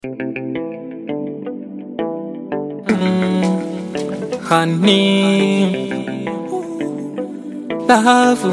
Honey, love,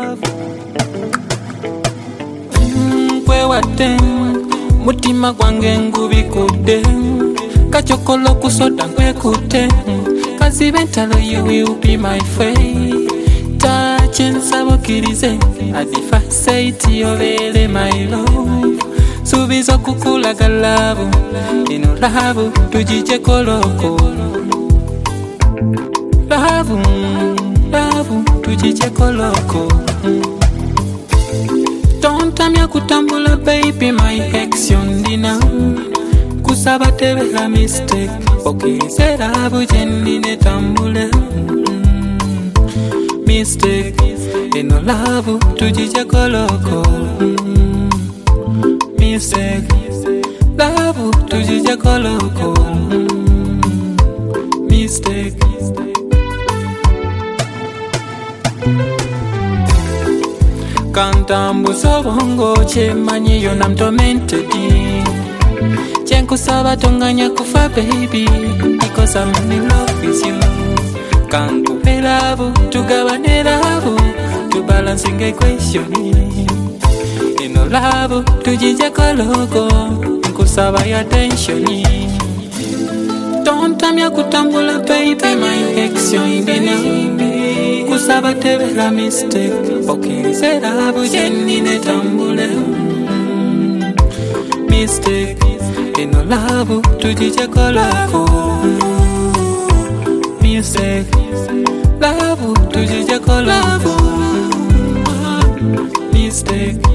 kwe wate mutima gwange ngubikude kachokolo kusoda nkwekute kazibe ntalo you will be my fate touch nsabukirize adifa say tiyobele my love subizo kukulaga love ino love tujije koloko love tujije koloko don't tell me kutambula baby my ex yondina kusaba tebela mistake okirize love jendine tambule mistake ino love tujije koloko mistake love tujije koloko mistake Kantambu sobongo chemanyi yo nam tormented Chenkusaba tonganya kufa baby because I'm in love with you Kankupe love, tugabane love To balancing equation Ino love, tujije koloko Nkusaba ya tension Don't tell me kutambula baby my ex yondina Kusaba tebela mistake okirize love jendine tambule mistake ino love tujije koloko mistake love tujije koloko mistake